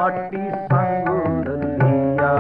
ਮਾਟੀ ਸੰਗ ਰਲੀਆ।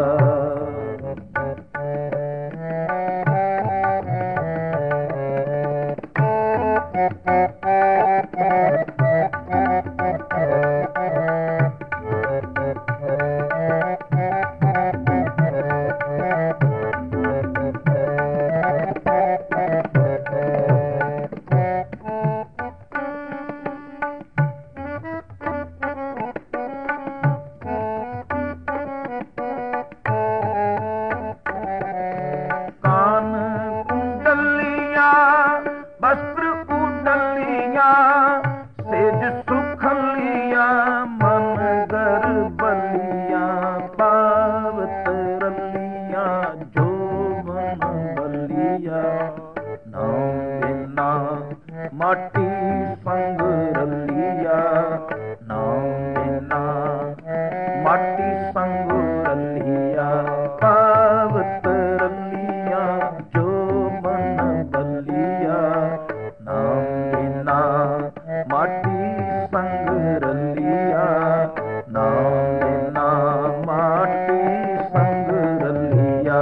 वस्त्र उडलिया सेज सुखलिया मन गर्बलिया पावत रलिया जो मन बलिया नाम बिना माटी संग रलिया नाम बिना माटी संग रलिया पावत रलिया जो मन बलिया नाम बिना माटी संग रलिया नाम बिना माटी संग रलिया।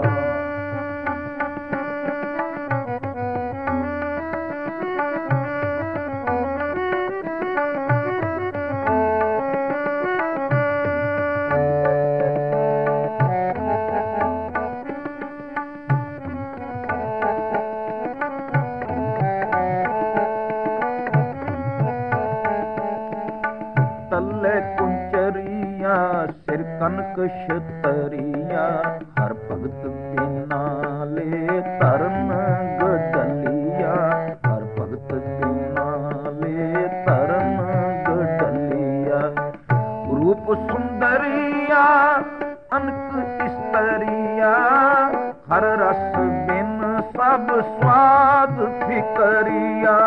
तले कुंचरिया सिर कनक छतरिया हर भगत बिना ले तरन गडलिया हर भगत बिना ले तरन गडलिया। रूप सुंदरिया अनक स्त्रिया हर रस बिन सब स्वाद फिकरिया।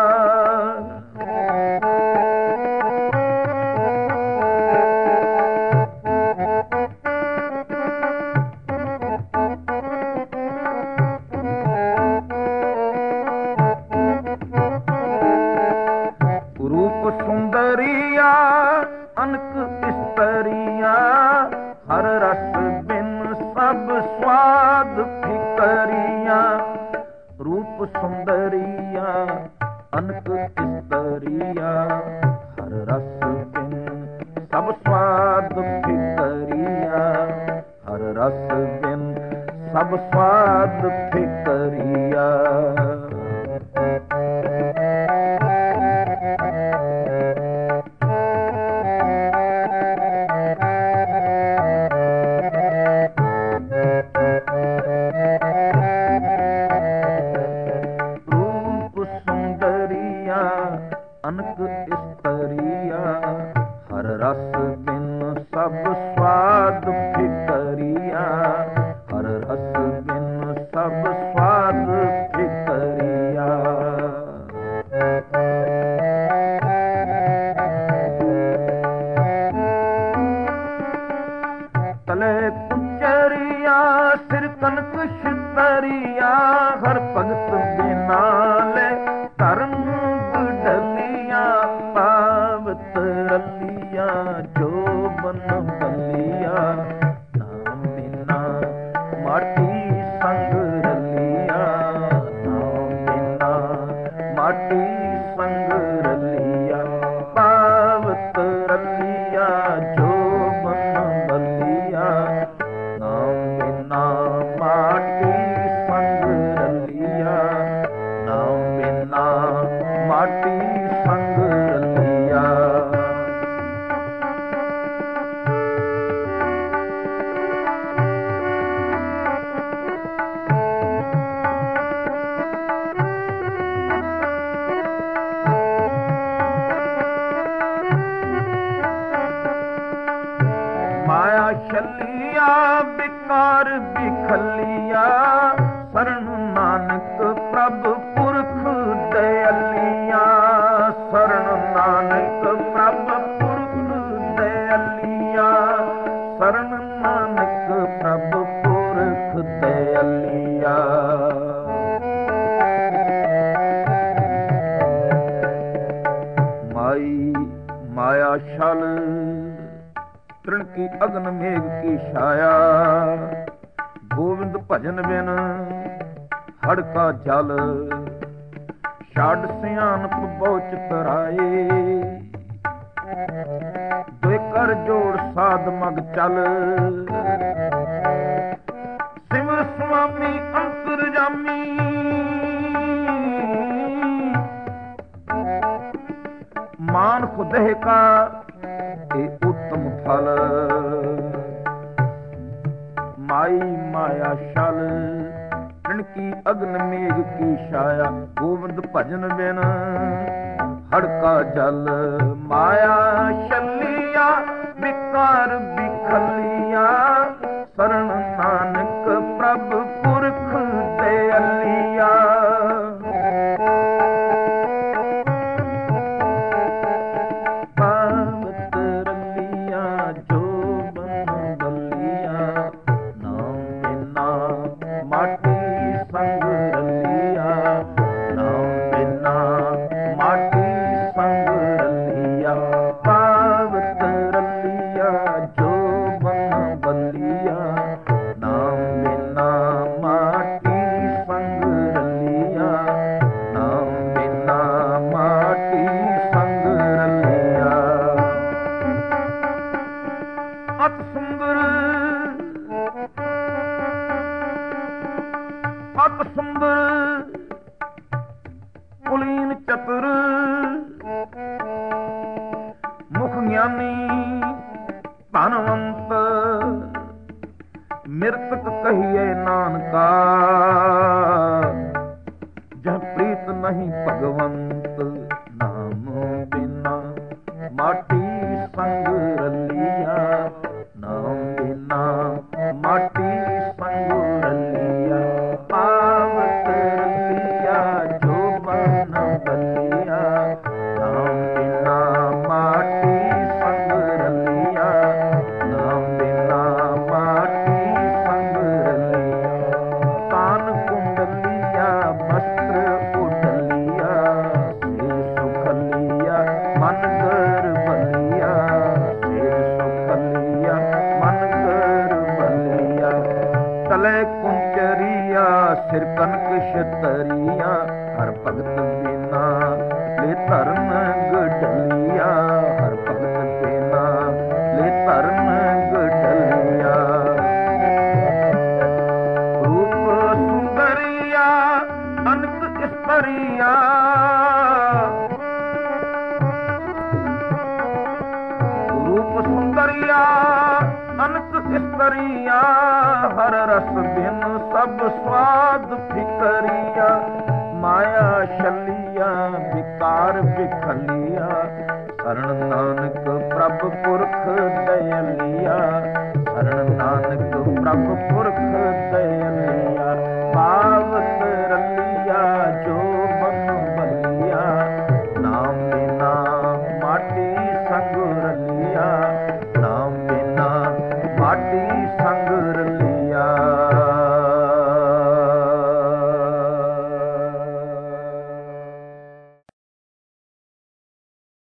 रूप सुंदरिया अनक स्त्रिया हर रस बिन सब स्वाद फिकरिया। रूप सुंदरिया अनक स्त्रिया हर रस बिन सब स्वाद फिकरिया हर रस बिन सब स्वाद फिकरिया। अनक स्त्रिया हर रस बिन सब स्वाद फिकरिया हर रस बिन सब स्वाद फिकरिया। तले कुंचरिया सिर कनक छतरिया हर भगत बिना ले तरन पावत रलिया जो बन बलिया नाम बिना माटी संग रलिया नाम बिना माटी संग रलिया पावत रलिया जो बन बलिया नाम बिना माटी संग रलिया नाम बिना माटी संग रलिया। माया छलिया बिकार बिखलिया शरण नानक प्रभ पुरख दयलिया शरण नानक प्रभ पुरख दयलिया शरण नानक प्रभ पुरख दयलिया। माई माया छल ਤ੍ਰਿਣ ਕੀ ਅਗਨ ਮੇਘ ਕੀ ਛਾਇਆ। ਗੋਬਿੰਦ ਭਜਨ ਬਿਨ ਹੜਕਾ ਜਲ, ਛੱਡ ਸਿਆਣਪ ਬਹੁ ਚਤਰਾਏ। ਦੋਇ ਕਰ ਜੋੜ ਸਾਧ ਮਗ ਚੱਲ, ਸਿਮਰ ਸੁਆਮੀ ਅੰਤਰਜਾਮੀ। ਮਾਨ ਖੁਦਹਿ ਕਾ ਇਹ ਉੱਤਮ ਫਲ, ਮਾਈ ਮਾਇਆ ਛਲ। ਤ੍ਰਿਣ ਕੀ ਅਗਨ ਮੇਘ ਕੀ ਛਾਇਆ। ਗੋਬਿੰਦ ਭਜਨ ਬਿਨ ਹੜਕਾ ਜਲ, ਮਾਇਆ ਛਲੀਆ ਵਿਕਾਰ ਬਿਖਲੀਆ। ਸਰਣ ਨਾਨਕ ਪ੍ਰਭ ਪੁਰਖ ਦਇਆਲੀਆ। ਪਾਵਤ ਰਲੀਆ ਜੋ ਬਨ ਬਲੀਆ, ਨਾਮ ਬਿਨਾ ਮਾਟੀ ਸੰਗ ਰਲੀਆ। ਨਾਮ ਬਿਨਾ ਮਾਟੀ ਸੰਗ ਰਲੀਆ। ਪਾਵਤ ਰਲੀਆ ਜੋ ਬਨ ਬਲੀਆ, ਨਾਮ ਬਿਨਾ ਮਾਟੀ ਸੰਗ ਰਲੀਆ। ਨਾਮ ਬਿਨਾ ਮਾਟੀ ਸੰਗ ਰਲੀਆ। ਅਤ ਸੁੰਦਰ ਅਤ ਸੁੰਦਰ ਕੁਲੀਨ ਚਤੁਰ, ਮੁਖ ਗਿਆਨੀ ਧਨਵੰਤ। ਮਿਰਤਕ ਕਹੀਏ ਨਾਨਕਾ, ਜਹ ਪ੍ਰੀਤ ਨਹੀਂ ਭਗਵੰਤ। ਨਾਮ ਬਿਨਾ ਮਾਟੀ ਸੰਗ ਰਲੀਆ। ਨਾਮ ਬਿਨਾ ਮਾਟੀ ਸੰਗ ਰਲੀਆ। ਪਾਵਤ ਰਲੀਆ ਜੋ ਬਨ ਬਲੀਆ, ਨਾਮ ਬਿਨਾ ਮਾਟੀ ਸੰਗ ਰਲੀਆ। ਨਾਮ ਬਿਨਾ ਮਾਟੀ ਸੰਗ ਰਲੀਆ। ਕਾਨ ਕੁੰਡਲੀਆ ਵਸਤਰ ਉਡਲੀਆ, ਸੇ ਸੁਖਲੀਆ ਮਨ ਗਰ ਬਲੀਆ। ਸੇ ਸੁਖਲੀਆ ਮਨ ਗਰ ਬਲੀਆ। ਤਲੇ ਕੁੰਚਰੀਆ ਸਿਰ ਕਨਕ ਛਤਰੀਆ, ਹਰ ਭਗਤ ਬਿਨਾ ਲੈ ਧਰਨ ਗਡਲੀਆ। ਹਰ ਭਗਤ ਬਿਨਾ ਲੈ ਧਰਨ ਗਡਲੀਆ। ਰੂਪ ਸੁੰਦਰੀਆ ਅਨਕ ਇਸਤਰੀਆ, ਰੂਪ ਸੁੰਦਰੀਆ ਅਨਕ ਇਸਤਰੀਆ। ਹਰ ਰਸ ਬਿਨ ਸਭ ਸਵਾਦ ਫਿਕਰੀਆ। ਮਾਇਆ ਛਲੀਆ ਵਿਕਾਰ ਬਿਖਲੀਆ, ਸਰਣ ਨਾਨਕ ਪ੍ਰਭ ਪੁਰਖ ਦਇਆਲੀਆ। ਸਰਣ ਨਾਨਕ ਪ੍ਰਭ ਪੁਰਖ ਦਇਆਲੀਆ।